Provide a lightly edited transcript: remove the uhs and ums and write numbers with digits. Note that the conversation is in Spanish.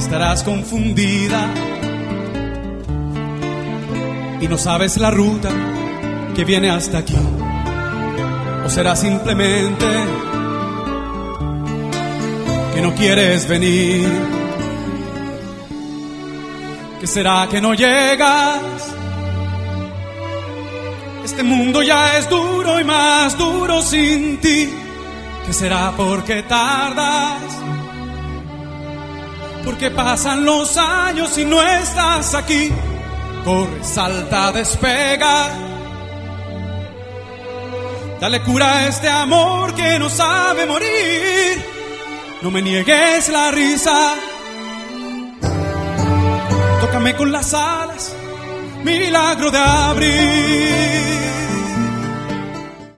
estarás confundida y no sabes la ruta que viene hasta aquí. O será simplemente que no quieres venir. ¿Qué será que no llegas? Este mundo ya es duro y más duro sin ti. ¿Qué será porque tardas? Porque pasan los años y no estás aquí. Corre, salta, despega. Dale cura a este amor que no sabe morir. No me niegues la risa. Tócame con las alas, milagro de abril.